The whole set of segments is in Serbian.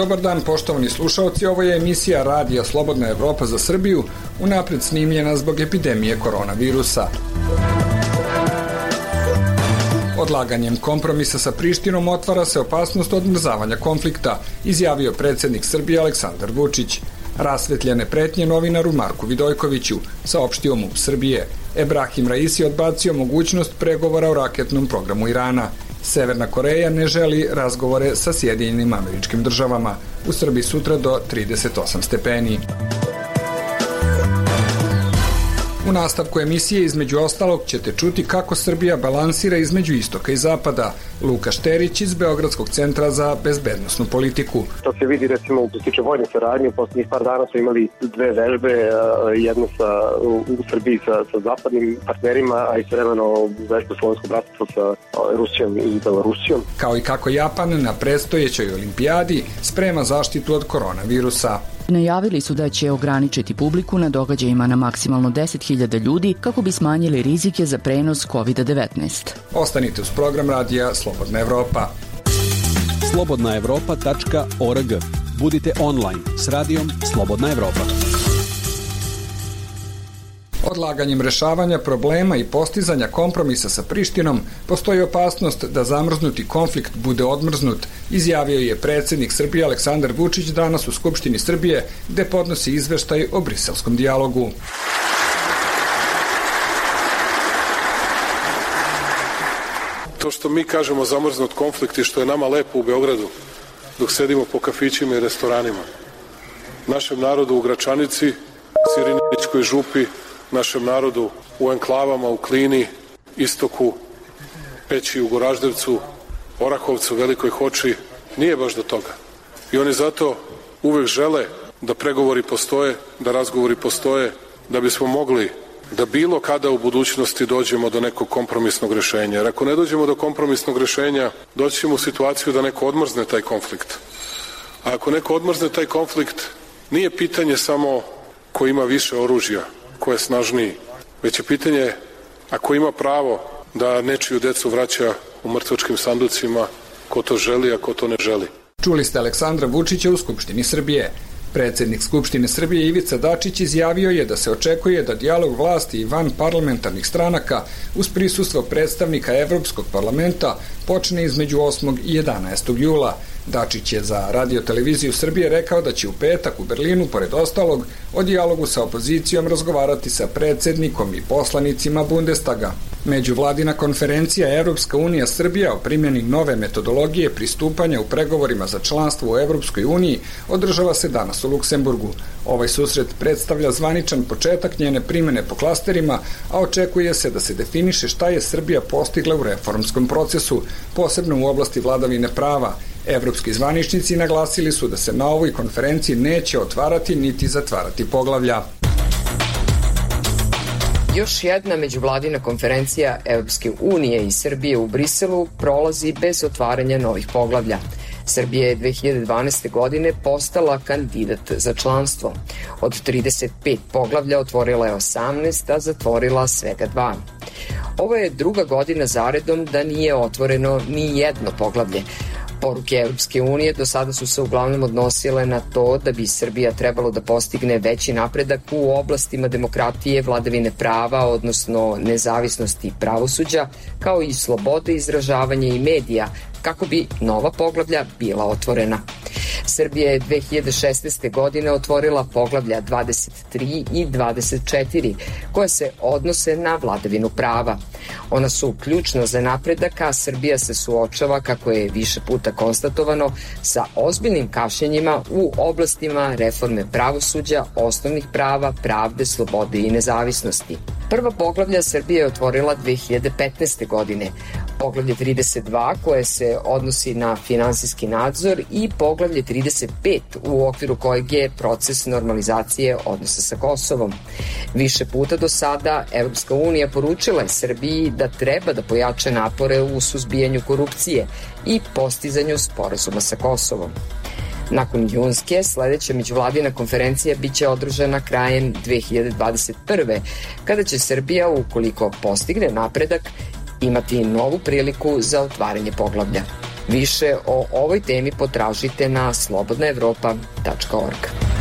Dobar dan, poštovani slušaoci, ovo je emisija Radija Slobodna Evropa za Srbiju, unapred snimljena zbog epidemije koronavirusa. Odlaganjem kompromisa sa Prištinom otvara se opasnost odmrzavanja konflikta, izjavio predsjednik Srbije Aleksandar Vučić. Rasvetljene pretnje novinaru Marku Vidojkoviću, saopštio MUP Srbije. Ebrahim Raisi odbacio mogućnost pregovora o raketnom programu Irana. Severna Koreja ne želi razgovore sa Sjedinjenim Američkim Državama. U Srbiji sutra do 38 stepeni. U nastavku emisije između ostalog ćete čuti kako Srbija balansira između istoka i zapada. Luka Šterić iz Beogradskog centra za bezbednosnu politiku. To se vidi recimo u postiče vojne saradnje. Poslednjih par dana smo imali dve vežbe, jednu u Srbiji sa zapadnim partnerima, a istovremeno vežbu Slovenskog bratstva sa Rusijom i Belorusijom. Kao i kako Japan na predstojećoj olimpijadi sprema zaštitu od koronavirusa. Najavili su da će ograničiti publiku na događajima na maksimalno 10.000 ljudi kako bi smanjili rizike za prenos COVID-19. Ostanite uz program Radija Slobodna Evropa. slobodnaevropa.org. Budite online s radijom Slobodna Evropa. Odlaganjem rešavanja problema i postizanja kompromisa sa Prištinom postoji opasnost da zamrznuti konflikt bude odmrznut, izjavio je predsjednik Srbije Aleksandar Vučić danas u Skupštini Srbije, gde podnosi izveštaj o briselskom dijalogu. To što mi kažemo zamrznut konflikt i što je nama lepo u Beogradu, dok sedimo po kafićima i restoranima, našem narodu u Gračanici, Sirinićkoj župi, našem narodu u enklavama, u Klini, Istoku, Peći, u Goraždevcu, Orahovcu, Velikoj Hoči, nije baš do toga. I oni zato uvek žele da pregovori postoje, da razgovori postoje, da bismo mogli da bilo kada u budućnosti dođemo do nekog kompromisnog rešenja. Jer ako ne dođemo do kompromisnog rešenja, doći ćemo u situaciju da neko odmrzne taj konflikt. A ako neko odmrzne taj konflikt, nije pitanje samo ko ima više oružja, ko je snažniji, već je pitanje ako ima pravo da nečiju decu vraća u mrtvačkim sanducima, ko to želi, a ko to ne želi. Čuli ste Aleksandra Vučića u Skupštini Srbije. Predsjednik Skupštine Srbije Ivica Dačić izjavio je da se očekuje da dijalog vlasti i van parlamentarnih stranaka uz prisustvo predstavnika Evropskog parlamenta počne između 8. i 11. jula. Dačić je za Radio-televiziju Srbije rekao da će u petak u Berlinu, pored ostalog, o dijalogu sa opozicijom razgovarati sa predsjednikom i poslanicima Bundestaga. Međuvladina konferencija Evropska unija Srbija o primjeni nove metodologije pristupanja u pregovorima za članstvo u Evropskoj uniji održava se danas u Luksemburgu. Ovaj susret predstavlja zvaničan početak njene primjene po klasterima, a očekuje se da se definiše šta je Srbija postigla u reformskom procesu, posebno u oblasti vladavine prava. Evropski zvaničnici naglasili su da se na ovoj konferenciji neće otvarati niti zatvarati poglavlja. Još jedna međuvladina konferencija Evropske unije i Srbije u Briselu prolazi bez otvaranja novih poglavlja. Srbija je 2012. godine postala kandidat za članstvo. Od 35 poglavlja otvorila je 18, a zatvorila svega 2. Ovo je druga godina zaredom da nije otvoreno ni jedno poglavlje. Poruke Evropske unije do sada su se uglavnom odnosile na to da bi Srbija trebalo da postigne veći napredak u oblastima demokratije, vladavine prava, odnosno nezavisnosti pravosuđa, kao i slobode izražavanja i medija, kako bi nova poglavlja bila otvorena. Srbija je 2016. godine otvorila poglavlja 23 i 24, koja se odnose na vladavinu prava. Ona su ključna za napredak, a Srbija se suočava, kako je više puta konstatovano, sa ozbiljnim kašnjenjima u oblastima reforme pravosuđa, osnovnih prava, pravde, slobode i nezavisnosti. Prva poglavlja Srbija je otvorila 2015. godine. Poglavlje 32 koje se odnosi na finansijski nadzor i poglavlje 35 u okviru kojeg je proces normalizacije odnosa sa Kosovom. Više puta do sada Evropska unija poručila je Srbiji da treba da pojača napore u suzbijanju korupcije i postizanju sporazuma sa Kosovom. Nakon junske, sledeća međuvladina konferencija biće održana krajem 2021. kada će Srbija, ukoliko postigne napredak, imati novu priliku za otvaranje poglavlja. Više o ovoj temi potražite na slobodnaevropa.org.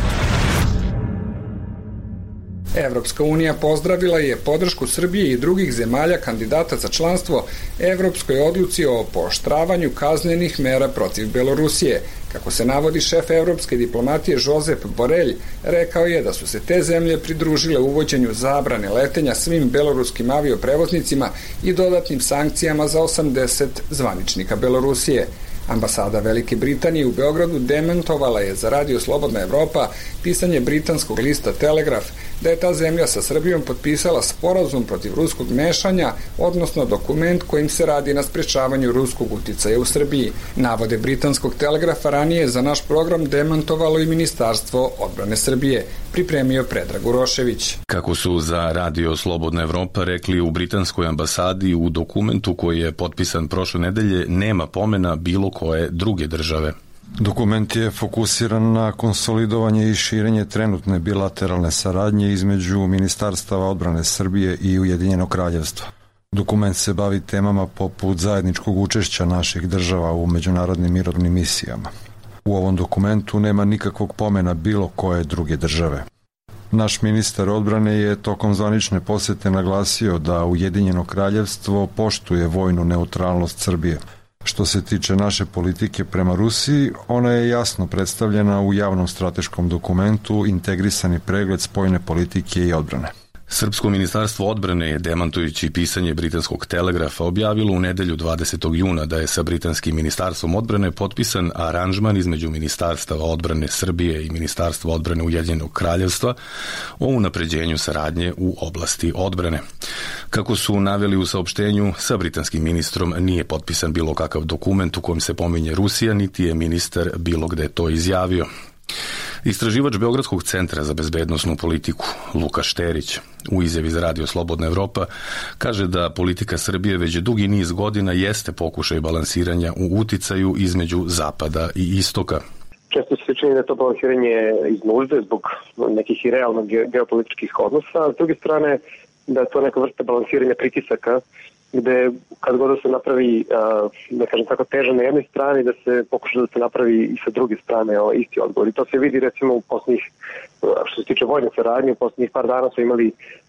Evropska unija pozdravila je podršku Srbije i drugih zemalja kandidata za članstvo Evropskoj odluci o pooštravanju kaznenih mera protiv Belorusije. Kako se navodi šef evropske diplomatije Josep Borelj, rekao je da su se te zemlje pridružile uvođenju zabrane letenja svim beloruskim avioprevoznicima i dodatnim sankcijama za 80 zvaničnika Belorusije. Ambasada Velike Britanije u Beogradu demantovala je za Radio Slobodna Evropa pisanje britanskog lista Telegraf da je ta zemlja sa Srbijom potpisala sporazum protiv ruskog mešanja, odnosno dokument kojim se radi na sprečavanju ruskog uticaja u Srbiji. Navode britanskog Telegrafa ranije za naš program demantovalo i Ministarstvo odbrane Srbije, pripremio Predrag Urošević. Kako su za Radio Slobodna Evropa rekli u britanskoj ambasadi, u dokumentu koji je potpisan prošle nedelje nema pomena bilo koje druge države. Dokument je fokusiran na konsolidovanje i širenje trenutne bilateralne saradnje između Ministarstava odbrane Srbije i Ujedinjenog kraljevstva. Dokument se bavi temama poput zajedničkog učešća naših država u međunarodnim mirovnim misijama. U ovom dokumentu nema nikakvog pomena bilo koje druge države. Naš ministar odbrane je tokom zvanične posete naglasio da Ujedinjeno kraljevstvo poštuje vojnu neutralnost Srbije. Što se tiče naše politike prema Rusiji, ona je jasno predstavljena u javnom strateškom dokumentu Integrisani pregled spoljne politike i odbrane. Srpsko ministarstvo odbrane je, demantujući pisanje britanskog Telegrafa, objavilo u nedelju 20. juna da je sa britanskim ministarstvom odbrane potpisan aranžman između Ministarstava odbrane Srbije i Ministarstva odbrane Ujedinjenog kraljevstva o unapređenju saradnje u oblasti odbrane. Kako su naveli u saopštenju, sa britanskim ministrom nije potpisan bilo kakav dokument u kojem se pominje Rusija, niti je ministar bilo gde to izjavio. Istraživač Beogradskog centra za bezbednosnu politiku Luka Šterić u izjavi za Radio Slobodna Evropa kaže da politika Srbije već dugi niz godina jeste pokušaj balansiranja u uticaju između zapada i istoka. Često se čini da je to balansiranje iz nužde zbog nekih i realnog geopolitičkih odnosa, a s druge strane da je to neka vrsta balansiranja pritisaka gde kad god da se napravi, da kažem tako, teže na jednoj strani, da se pokuša da se napravi i sa druge strane isti odgovor. I to se vidi recimo u posljednjih, što se tiče vojne saradnje, u posljednjih par dana su imali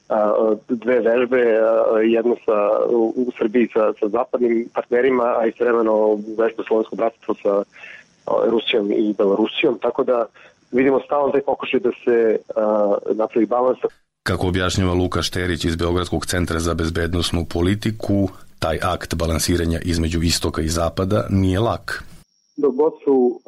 dve vežbe, jednu u Srbiji sa zapadnim partnerima, a istovremeno vežbu Slovensko bratstvo sa Rusijom i Belorusijom, tako da vidimo stalno taj pokušaj da se napravi balans. Kako objašnjava Luka Šterić iz Beogradskog centra za bezbednosnu politiku, taj akt balansiranja između istoka i zapada nije lak. Dok god su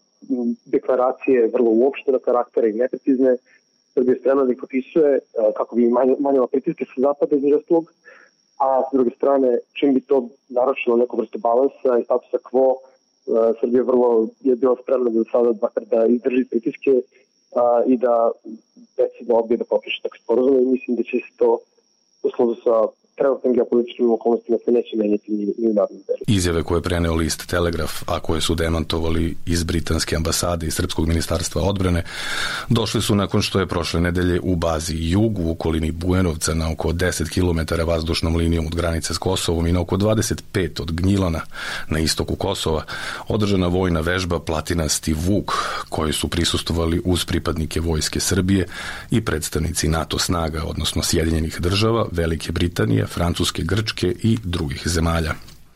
deklaracije vrlo uopštene karaktera i neprecizne, Srbija je spremna da ih potpisuje kako bi manjala pritiske sa zapada između ostalog, a s druge strane, čim bi to narušilo neku vrstu balansa i statusa quo, Srbija je bila spremna da izdrži pritiske i da decidno odbije da potpiše takve sporazume i mislim da će se to u skladu sa trenutnim geopolitičkim okolnostima se neće menjati ni u narednom periodu. Izjave koje je preneo list Telegraf, a koje su demantovali iz britanske ambasade i Srpskog ministarstva odbrane, došli su nakon što je prošle nedelje u bazi Jug u okolini Bujanovca na oko 10 km vazdušnom linijom od granice s Kosovom i na oko 25 od Gnjilana na istoku Kosova održana vojna vežba Platinasti Vuk, koji su prisustvovali uz pripadnike vojske Srbije i predstavnici NATO snaga, odnosno Sjedinjenih država, Velike Britanije, Francuske, Grčke i drugih zemalja.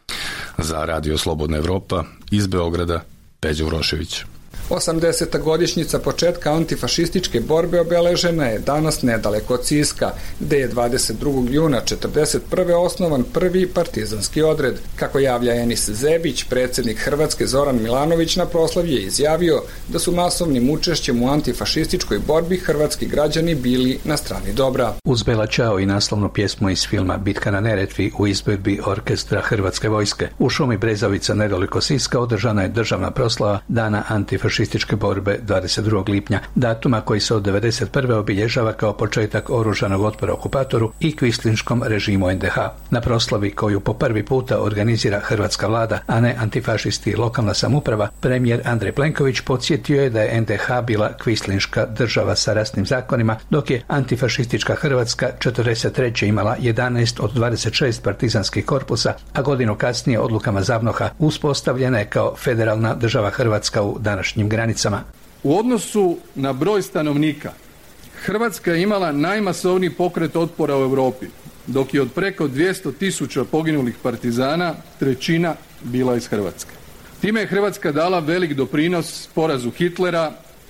Za Radio Slobodna Evropa iz Beograda, Peđa Urošević. 80. godišnjica početka antifašističke borbe obeležena je danas nedaleko od Siska, gde je 22. juna 1941. osnovan prvi partizanski odred. Kako javlja Enis Zebić, predsjednik Hrvatske Zoran Milanović na proslavi je izjavio da su masovnim učešćem u antifašističkoj borbi hrvatski građani bili na strani dobra. Uz Bela Ćao i naslovnu pjesmu iz filma Bitka na Neretvi u izvedbi orkestra Hrvatske vojske, u šumi Brezovica nedaleko Siska održana je državna proslava Dana antifašističke antifašističke borbe 22. lipnja, datuma koji se od 1991. obilježava kao početak oružanog otpora okupatoru i kvislinškom režimu NDH. Na proslavi koju po prvi puta organizira hrvatska vlada, a ne antifašisti i lokalna samouprava, premijer Andrej Plenković podsjetio je da je NDH bila kvislinška država sa rasnim zakonima, dok je antifašistička Hrvatska 1943. imala 11 od 26 partizanskih korpusa, a godinu kasnije odlukama ZAVNOH-a uspostavljena je kao federalna država Hrvatska u današnjim granicama. U odnosu na broj stanovnika, Hrvatska je imala najmasovniji pokret otpora u Europi, dok je od preko 200.000 poginulih partizana trećina bila iz Hrvatske. Time je Hrvatska dala velik doprinos porazu Hitlera,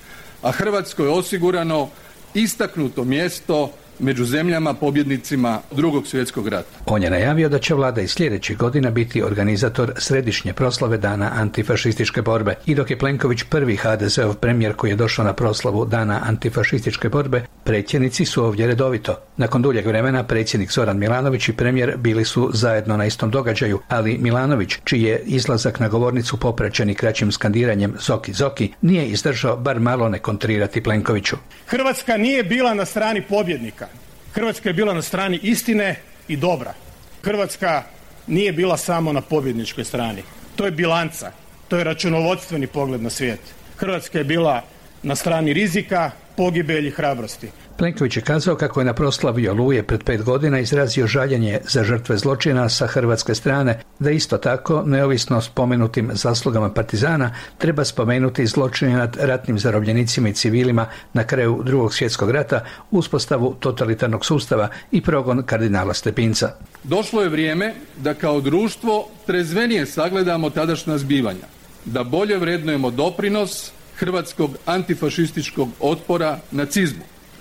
a Hrvatskoj je osigurano istaknuto mjesto među zemljama pobjednicima Drugog svjetskog rata. On je najavio da će vlada i sljedećih godina biti organizator središnje proslave Dana antifašističke borbe. I dok je Plenković prvi HDZ-ov premijer koji je došao na proslavu Dana antifašističke borbe, predsjednici su ovdje redovito. Nakon duljeg vremena predsjednik Zoran Milanović i premijer bili su zajedno na istom događaju, ali Milanović, čiji je izlazak na govornicu popraćeni kraćim skandiranjem Zoki Zoki, nije izdržao bar malo ne kontrirati Plenkoviću. Hrvatska nije bila na strani pobjednika. Hrvatska je bila na strani istine i dobra. Hrvatska nije bila samo na pobjedničkoj strani. To je bilanca, to je računovodstveni pogled na svijet. Hrvatska je bila na strani rizika, pogibelji, hrabrosti. Plenković je kazao kako je na proslavi Oluje pred 5 godina izrazio žaljenje za žrtve zločina sa hrvatske strane, da isto tako, neovisno o spomenutim zaslugama partizana, treba spomenuti zločine nad ratnim zarobljenicima i civilima na kraju Drugog svjetskog rata, uspostavu totalitarnog sustava i progon kardinala Stepinca. Došlo je vrijeme da kao društvo trezvenije sagledamo tadašnja zbivanja, da bolje vrednujemo doprinos hrvatskog antifašističkog otpora nacizmu.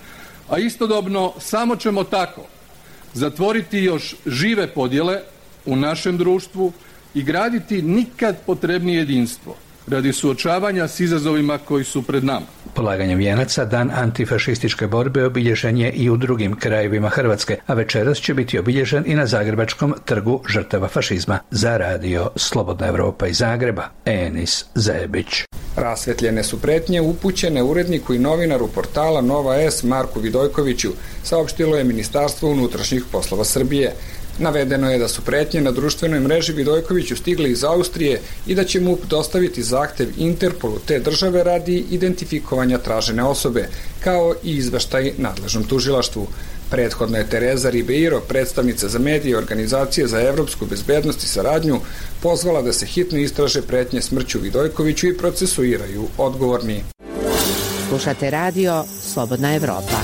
A istodobno samo ćemo tako zatvoriti još žive podjele u našem društvu i graditi nikad potrebnije jedinstvo radi suočavanja s izazovima koji su pred nama. Polaganjem vijenaca Dan antifašističke borbe obilježen je i u drugim krajevima Hrvatske, a večeras će biti obilježen i na Zagrebačkom trgu žrtava fašizma. Za radio Slobodna Evropa iz Zagreba, Enis Zebić. Rasvetljene su pretnje upućene uredniku i novinaru portala Nova S Marku Vidojkoviću, saopštilo je Ministarstvo unutrašnjih poslova Srbije. Navedeno je da su pretnje na društvenoj mreži Vidojkoviću stigle iz Austrije i da će MUP dostaviti zahtev Interpolu te države radi identifikovanja tražene osobe, kao i izveštaj nadležnom tužilaštvu. Prethodno je Tereza Ribeiro, predstavnica za medije Organizacije za evropsku bezbednost i saradnju, pozvala da se hitno istraže pretnje smrću Vidojkoviću i procesuiraju odgovorni. Slušate radio Slobodna Evropa.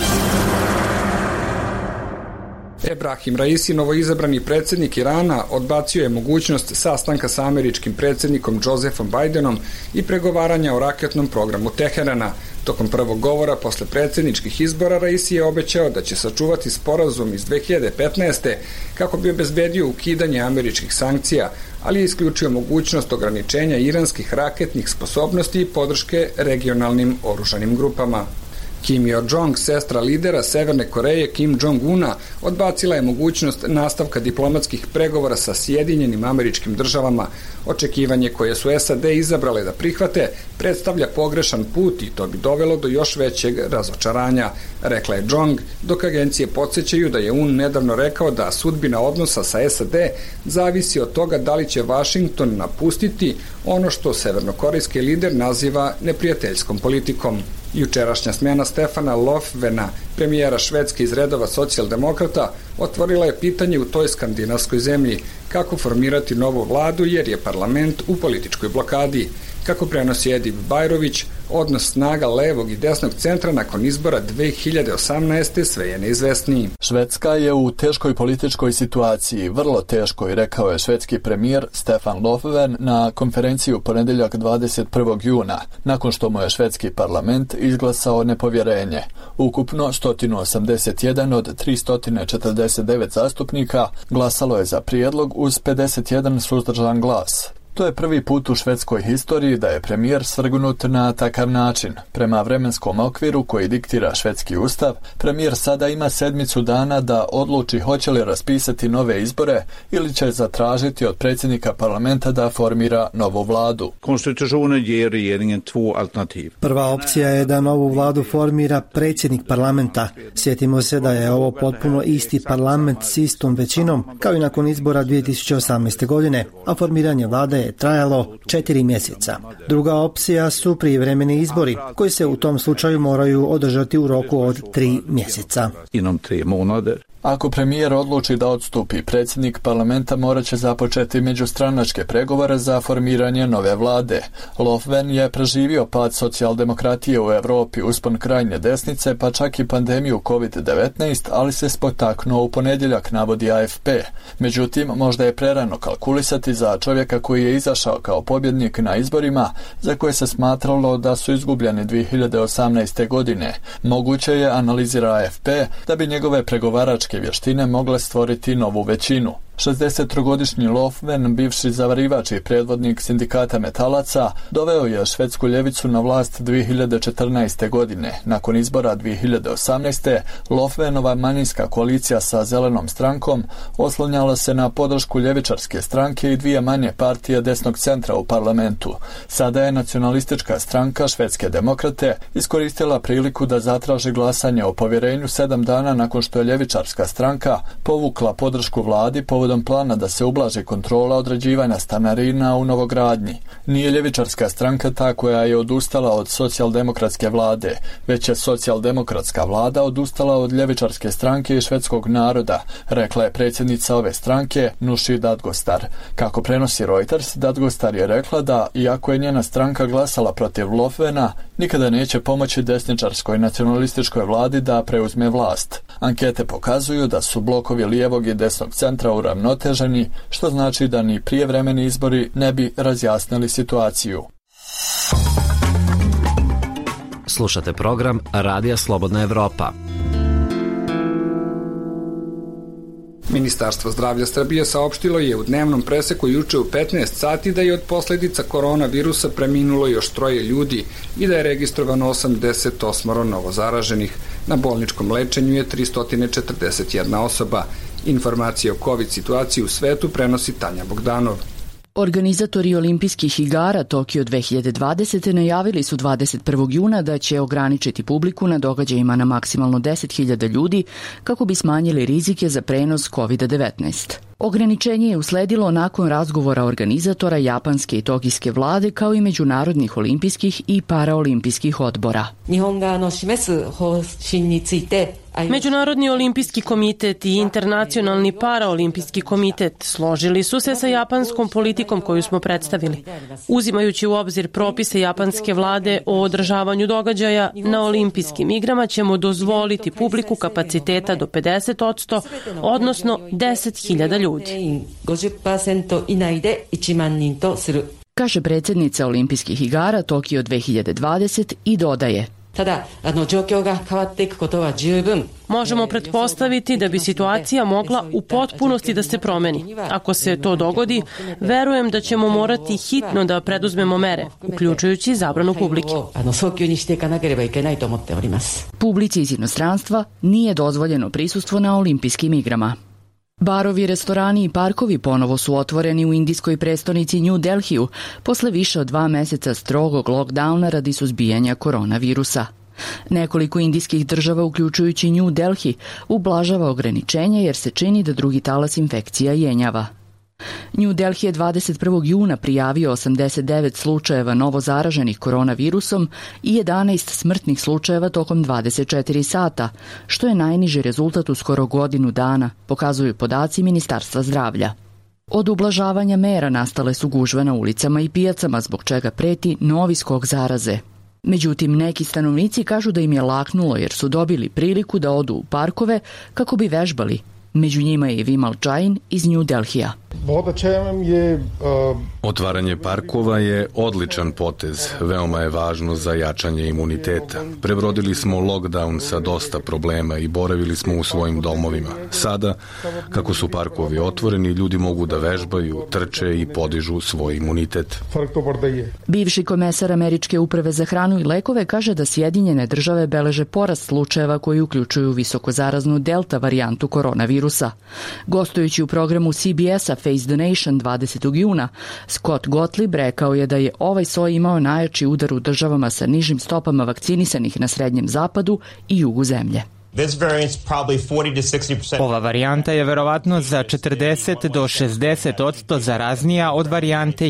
Ebrahim Raisi, novoizabrani predsjednik Irana, odbacio je mogućnost sastanka sa američkim predsjednikom Josephom Bidenom i pregovaranja o raketnom programu Teherana. Tokom prvog govora posle predsjedničkih izbora Raisi je obećao da će sačuvati sporazum iz 2015. kako bi obezbedio ukidanje američkih sankcija, ali je isključio mogućnost ograničenja iranskih raketnih sposobnosti i podrške regionalnim oružanim grupama. Kim Yo-jong, sestra lidera Severne Koreje Kim Jong-una, odbacila je mogućnost nastavka diplomatskih pregovora sa Sjedinjenim Američkim Državama. Očekivanje koje su SAD izabrale da prihvate predstavlja pogrešan put i to bi dovelo do još većeg razočaranja, rekla je Jong, dok agencije podsjećaju da je UN nedavno rekao da sudbina odnosa sa SAD zavisi od toga da li će Vašington napustiti ono što severnokorejski lider naziva neprijateljskom politikom. Jučerašnja smjena Stefana Löfvena, premijera Švedske iz redova socijaldemokrata, otvorila je pitanje u toj skandinavskoj zemlji kako formirati novu vladu jer je parlament u političkoj blokadi. Kako prenosi Edip Bajrović, odnos snaga levog i desnog centra nakon izbora 2018. sve je neizvesniji. Švedska je u teškoj političkoj situaciji, vrlo teškoj, rekao je švedski premijer Stefan Löfven na konferenciji u ponedjeljak 21. juna, nakon što mu je švedski parlament izglasao nepovjerenje. Ukupno 181 od 349 zastupnika glasalo je za prijedlog uz 51 suzdržan glas. To je prvi put u švedskoj historiji da je premijer svrgnut na takav način. Prema vremenskom okviru koji diktira švedski ustav, premijer sada ima 7 dana da odluči hoće li raspisati nove izbore ili će zatražiti od predsjednika parlamenta da formira novu vladu. Konstitutionen ger regeringen 2 alternativ. Prva opcija je da novu vladu formira predsjednik parlamenta. Sjetimo se da je ovo potpuno isti parlament s istom većinom kao i nakon izbora 2018. godine, a formiranje vlade je trajalo 4 mjeseca. Druga opcija su prijevremeni izbori, koji se u tom slučaju moraju održati u roku od 3 mjeseca. Inom 3 månader. Ako premijer odluči da odstupi, predsjednik parlamenta morat će započeti međustranačke pregovore za formiranje nove vlade. Löfven je preživio pad socijaldemokratije u Europi, uspon krajnje desnice, pa čak i pandemiju COVID-19, ali se spotaknuo u ponedjeljak, navodi AFP. Međutim, možda je prerano kalkulisati za čovjeka koji je izašao kao pobjednik na izborima, za koje se smatralo da su izgubljeni 2018. godine. Moguće je, analizira AFP, da bi njegove pregovaračke vještine mogle stvoriti novu većinu. 63-godišnji Löfven, bivši zavarivač i predvodnik sindikata metalaca, doveo je švedsku ljevicu na vlast 2014. godine. Nakon izbora 2018. Löfvenova manjinska koalicija sa Zelenom strankom oslonjala se na podršku ljevičarske stranke i 2 manje partije desnog centra u parlamentu. Sada je nacionalistička stranka Švedske demokrate iskoristila priliku da zatraži glasanje o povjerenju 7 dana nakon što je ljevičarska stranka povukla podršku vladi povodom plana da se ublaži kontrola određivanja stanarina u novogradnji. Nije ljevičarska stranka ta koja je odustala od socijaldemokratske vlade, već je socijaldemokratska vlada odustala od ljevičarske stranke i švedskog naroda, rekla je predsjednica ove stranke Nooshi Dadgostar. Kako prenosi Reuters, Dadgostar je rekla da, iako je njena stranka glasala protiv Löfvena, nikada neće pomoći desničarskoj nacionalističkoj vladi da preuzme vlast. Ankete pokazuju da su blokovi lijevog i desnog centra uravnoteženi, što znači da ni prijevremeni izbori ne bi razjasnili situaciju. Slušate program Radija Slobodna Evropa. Ministarstvo zdravlja Srbije saopštilo je u dnevnom preseku juče u 15 sati da je od posljedica koronavirusa preminulo još 3 ljudi i da je registrovano 88 novozaraženih. Na bolničkom lečenju je 341 osoba. Informacije o COVID situaciji u svetu prenosi Tanja Bogdanov. Organizatori olimpijskih igara Tokio 2020. najavili su 21. juna da će ograničiti publiku na događajima na maksimalno 10.000 ljudi kako bi smanjili rizike za prenos COVID-19. Ograničenje je usledilo nakon razgovora organizatora japanske i tokijske vlade kao i međunarodnih olimpijskih i paraolimpijskih odbora. Međunarodni olimpijski komitet i Internacionalni paraolimpijski komitet složili su se sa japanskom politikom koju smo predstavili. Uzimajući u obzir propise japanske vlade o održavanju događaja, na olimpijskim igrama ćemo dozvoliti publiku kapaciteta do 50%, odnosno 10.000 ljudi. Kaže predsjednica olimpijskih igara Tokio 2020 i dodaje: Možemo pretpostaviti da bi situacija mogla u potpunosti da se promeni. Ako se to dogodi, verujem da ćemo morati hitno da preduzmemo mere, uključujući zabranu publike. Publici iz inostranstva nije dozvoljeno prisustvo na olimpijskim igrama. Barovi, restorani i parkovi ponovo su otvoreni u indijskoj prestonici New Delhiju posle više od 2 meseca strogog lockdowna radi suzbijanja koronavirusa. Nekoliko indijskih država, uključujući New Delhi, ublažava ograničenja jer se čini da drugi talas infekcija jenjava. New Delhi je 21. juna prijavio 89 slučajeva novozaraženih koronavirusom i 11 smrtnih slučajeva tokom 24 sata, što je najniži rezultat u skoro godinu dana, pokazuju podaci Ministarstva zdravlja. Od ublažavanja mera nastale su gužve na ulicama i pijacama, zbog čega preti novi skok zaraze. Međutim, neki stanovnici kažu da im je laknulo jer su dobili priliku da odu u parkove kako bi vežbali Među njima je i Vimal Jain iz New Delhija. Otvaranje parkova je odličan potez, veoma je važno za jačanje imuniteta. Prebrodili smo lockdown sa dosta problema i boravili smo u svojim domovima. Sada, kako su parkovi otvoreni, ljudi mogu da vežbaju, trče i podižu svoj imunitet. Bivši komesar Američke uprave za hranu i lekove kaže da Sjedinjene države beleže porast slučajeva koji uključuju visokozaraznu delta varijantu koronavirusa. Gostujući u programu CBS-a Face the Nation 20. juna, Scott Gottlieb rekao je da je ovaj soj imao najjači udar u državama sa nižim stopama vakcinisanih na Srednjem zapadu i jugu zemlje. Ova varijanta je verovatno za 40 do 60% zaraznija od varijante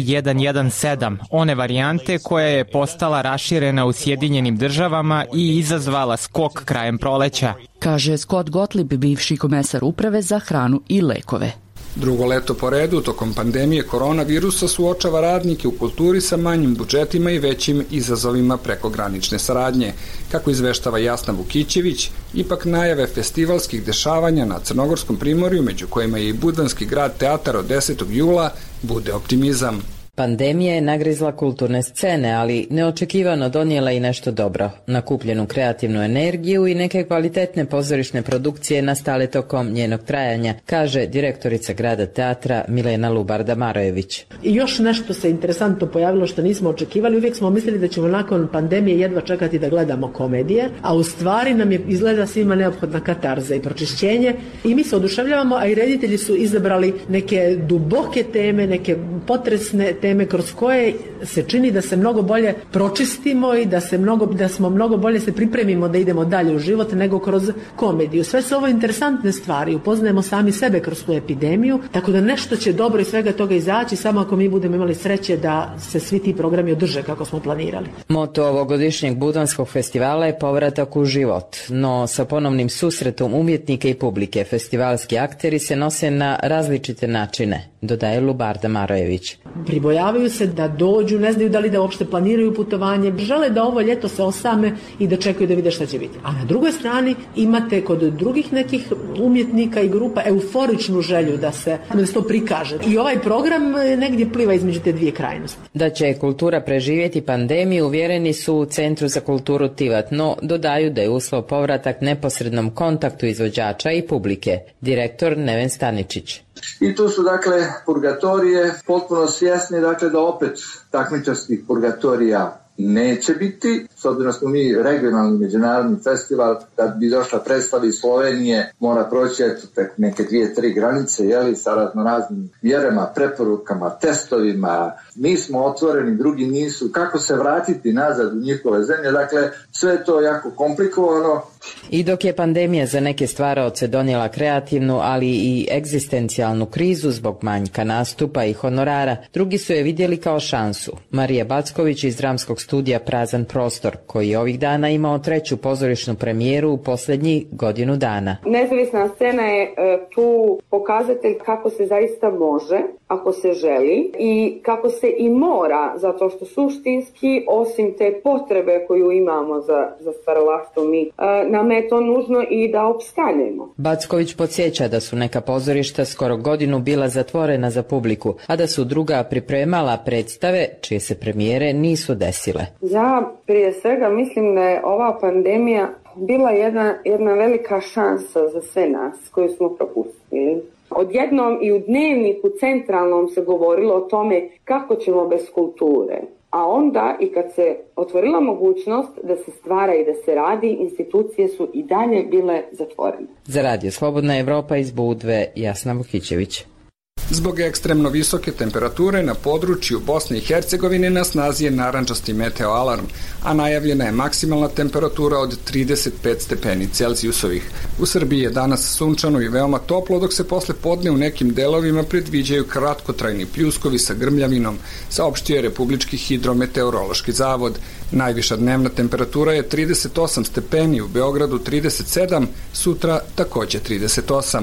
117, one varijante koja je postala raširena u Sjedinjenim državama i izazvala skok krajem proleća, kaže Scott Gottlieb, bivši komesar uprave za hranu i lekove. Drugo leto po redu, tokom pandemije koronavirusa, suočava radnike u kulturi sa manjim budžetima i većim izazovima prekogranične saradnje. Kako izveštava Jasna Vukićević, ipak najave festivalskih dešavanja na Crnogorskom primorju, među kojima je i Budanski grad teatar od 10. jula, bude optimizam. Pandemija je nagrizla kulturne scene, ali neočekivano donijela i nešto dobro. Nakupljenu kreativnu energiju i neke kvalitetne pozorišne produkcije nastale tokom njenog trajanja, kaže direktorica grada teatra Milena Lubarda-Marojević. I još nešto se interesantno pojavilo što nismo očekivali. Uvijek smo mislili da ćemo nakon pandemije jedva čekati da gledamo komedije, a u stvari nam je izgleda svima neophodna katarza i pročišćenje i mi se oduševljavamo, a i reditelji su izabrali neke duboke teme, neke potresne teme kroz koje se čini da se mnogo bolje pročistimo i da smo mnogo bolje se pripremimo da idemo dalje u život nego kroz komediju. Sve su ovo interesantne stvari, upoznajemo sami sebe kroz tu epidemiju, tako da nešto će dobro iz svega toga izaći samo ako mi budemo imali sreće da se svi ti programi održe kako smo planirali. Moto ovogodišnjeg Budanskog festivala je povratak u život, no sa ponovnim susretom umjetnika i publike festivalski akteri se nose na različite načine, dodaje Lubarda Marojević. Pribojavaju se da dođu, ne znaju da li da uopšte planiraju putovanje, žele da ovo ljeto se osame i da čekaju da vide šta će biti. A na drugoj strani imate kod drugih nekih umjetnika i grupa euforičnu želju da se to prikaže. I ovaj program negdje pliva između te dvije krajnosti. Da će kultura preživjeti pandemiju uvjereni su u Centru za kulturu Tivat, no dodaju da je uslov povratak neposrednom kontaktu izvođača i publike. Direktor Neven Staničić. I tu su purgatorije potpuno svjesni da opet takmičarskih purgatorija neće biti, s obzirom smo mi regionalni međunarodni festival, da bi došla predstava iz Slovenije mora proći neke 2-3 granice, sa raznoraznim mjerama, preporukama, testovima. Mi smo otvoreni, drugi nisu. Kako se vratiti nazad u njihove zemlje? Sve je to jako komplikovano. I dok je pandemija za neke stvaraoce donijela kreativnu, ali i egzistencijalnu krizu zbog manjka nastupa i honorara, drugi su je vidjeli kao šansu. Marija Backović iz dramskog studija Prazan prostor, koji je ovih dana imao 3. pozorišnu premijeru u posljednjih godinu dana. Nezavisna scena je tu pokazatelj kako se zaista može, ako se želi, i kako se i mora, zato što suštinski, osim te potrebe koju imamo za stvaralaštvo mi, nam je to nužno i da opstanemo. Backović podsjeća da su neka pozorišta skoro godinu bila zatvorena za publiku, a da su druga pripremala predstave čije se premijere nisu desile. Ja prije svega mislim da je ova pandemija bila jedna velika šansa za sve nas koju smo propustili. Odjednom i u Dnevniku centralnom se govorilo o tome kako ćemo bez kulture. A onda i kad se otvorila mogućnost da se stvara i da se radi, institucije su i dalje bile zatvorene. Za Radio Slobodna Evropa iz Budve, Jasna Vukićević. Zbog ekstremno visoke temperature na području Bosne i Hercegovine na snazi je narandžasti meteo alarm, a najavljena je maksimalna temperatura od 35 stepeni Celzijusovih. U Srbiji je danas sunčano i veoma toplo, dok se posle podne u nekim delovima predviđaju kratkotrajni pljuskovi sa grmljavinom, saopštio je Republički hidrometeorološki zavod. Najviša dnevna temperatura je 38 stepeni, u Beogradu 37, sutra takođe 38.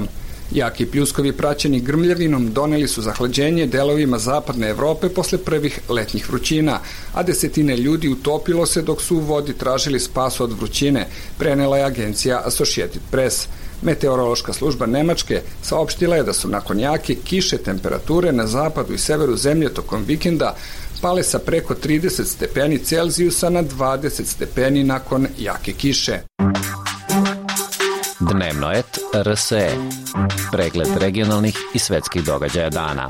Jaki pljuskovi praćeni grmljavinom doneli su zahlađenje delovima zapadne Evrope posle prvih letnjih vrućina, a desetine ljudi utopilo se dok su u vodi tražili spas od vrućine, prenela je agencija Associated Press. Meteorološka služba Nemačke saopštila je da su nakon jake kiše temperature na zapadu i severu zemlje tokom vikenda pale sa preko 30 stepeni Celzijusa na 20 stepeni nakon jake kiše. Dnevno et RSE. Pregled regionalnih i svetskih događaja dana.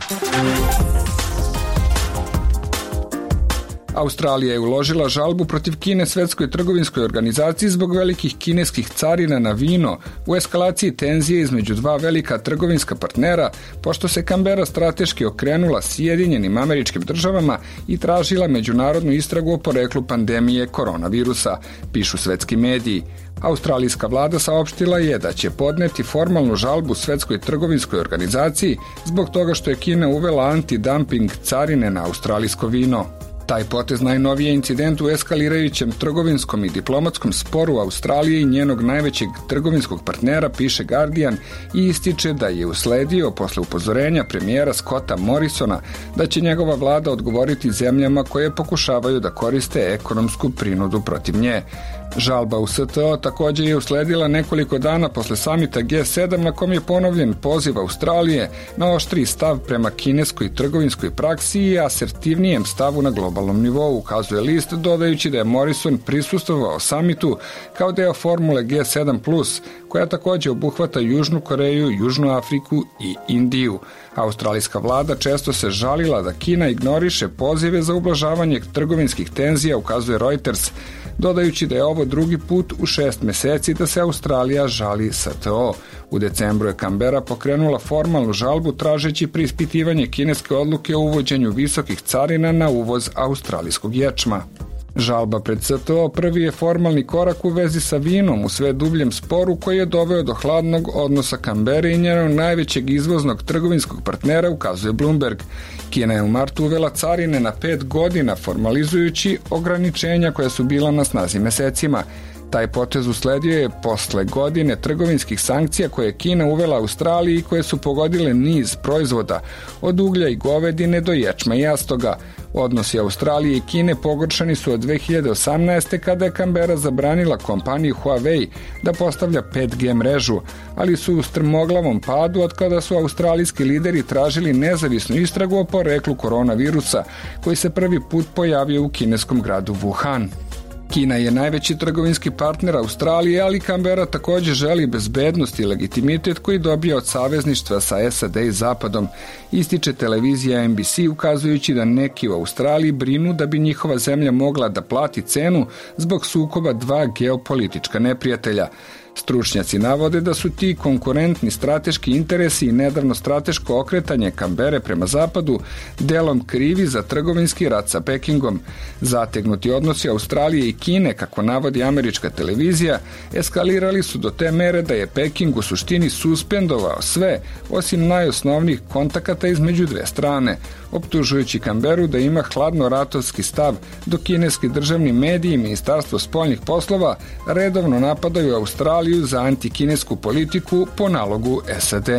Australija je uložila žalbu protiv Kine Svetskoj trgovinskoj organizaciji zbog velikih kineskih carina na vino u eskalaciji tenzije između dva velika trgovinska partnera, pošto se Kambera strateški okrenula Sjedinjenim Američkim Državama i tražila međunarodnu istragu o poreklu pandemije koronavirusa, pišu svetski mediji. Australijska vlada saopštila je da će podneti formalnu žalbu Svetskoj trgovinskoj organizaciji zbog toga što je Kina uvela antidumping carine na australijsko vino. Taj potez najnoviji je incident u eskalirajućem trgovinskom i diplomatskom sporu Australije i njenog najvećeg trgovinskog partnera, piše Guardian, i ističe da je usledio posle upozorenja premijera Scotta Morrisona da će njegova vlada odgovoriti zemljama koje pokušavaju da koriste ekonomsku prinudu protiv nje. Žalba u STO također je usledila nekoliko dana posle samita G7 na kom je ponovljen poziv Australije na oštriji stav prema kineskoj trgovinskoj praksi i asertivnijem stavu na globalnom nivou, ukazuje list, dodajući da je Morrison prisustvovao samitu kao deo formule G7+, koja također obuhvata Južnu Koreju, Južnu Afriku i Indiju. Australijska vlada često se žalila da Kina ignoriše pozive za ublažavanje trgovinskih tenzija, ukazuje Reuters, dodajući da je ovo drugi put u 6 meseci da se Australija žali STO. U decembru je Kambera pokrenula formalnu žalbu tražeći preispitivanje kineske odluke o uvođenju visokih carina na uvoz australijskog ječma. Žalba pred STO prvi je formalni korak u vezi sa vinom u sve dubljem sporu koji je doveo do hladnog odnosa Kambere i njenog najvećeg izvoznog trgovinskog partnera, ukazuje Bloomberg. Kina je u martu uvela carine na 5 godina, formalizujući ograničenja koja su bila na snazi mesecima. Taj potez usledio je posle godine trgovinskih sankcija koje je Kina uvela Australiji i koje su pogodile niz proizvoda, od uglja i govedine do ječma i jastoga. Odnosi Australije i Kine pogoršani su od 2018. kada je Kambera zabranila kompaniji Huawei da postavlja 5G mrežu, ali su u strmoglavom padu od kada su australijski lideri tražili nezavisnu istragu o poreklu koronavirusa, koji se prvi put pojavio u kineskom gradu Wuhan. Kina je najveći trgovinski partner Australije, ali Kambera također želi bezbednost i legitimitet koji dobija od savezništva sa SAD i Zapadom, ističe televizija NBC, ukazujući da neki u Australiji brinu da bi njihova zemlja mogla da plati cenu zbog sukoba dva geopolitička neprijatelja. Stručnjaci navode da su ti konkurentni strateški interesi i nedavno strateško okretanje Kambere prema zapadu delom krivi za trgovinski rat sa Pekingom. Zategnuti odnosi Australije i Kine, kako navodi američka televizija, eskalirali su do te mere da je Peking u suštini suspendovao sve osim najosnovnijih kontakata između dve strane, optužujući Kamberu da ima hladno-ratovski stav, dok kineski državni mediji i Ministarstvo spoljnih poslova redovno napadaju Australiju za antikinesku politiku po nalogu SAD.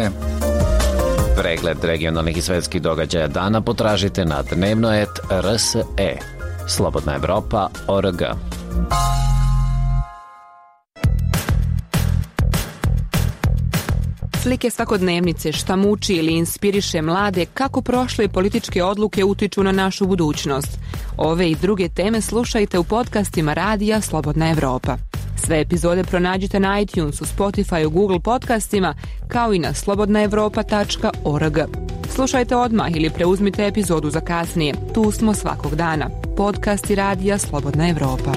Pregled regionalnih i svetskih događaja dana potražite na dnevno.rt.rse. Slobodna Evropa.org. Slike svakodnevnice, šta muči ili inspiriše mlade, kako prošle političke odluke utiču na našu budućnost. Ove i druge teme slušajte u podcastima Radija Slobodna Evropa. Sve epizode pronađite na iTunesu, Spotifyu, Google podcastima, kao i na slobodnaevropa.org. Slušajte odmah ili preuzmite epizodu za kasnije. Tu smo svakog dana. Podcasti Radija Slobodna Evropa.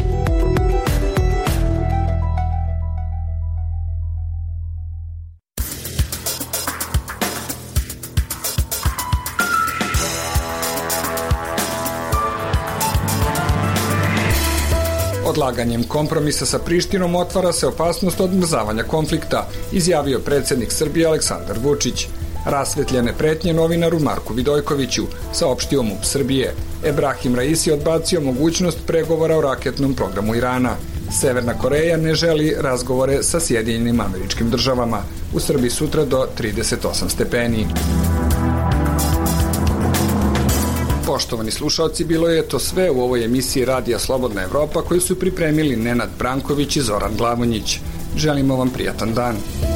Odlaganjem kompromisa sa Prištinom otvara se opasnost odmrzavanja konflikta, izjavio predsjednik Srbije Aleksandar Vučić. Rasvetljene pretnje novinaru Marku Vidojkoviću, saopštio MUP Srbije. Ebrahim Raisi odbacio mogućnost pregovora o raketnom programu Irana. Severna Koreja ne želi razgovore sa Sjedinjenim Američkim Državama. U Srbiji sutra do 38 stepeni. Poštovani slušalci, bilo je to sve u ovoj emisiji Radija Slobodna Evropa koju su pripremili Nenad Branković i Zoran Glavonjić. Želimo vam prijatan dan.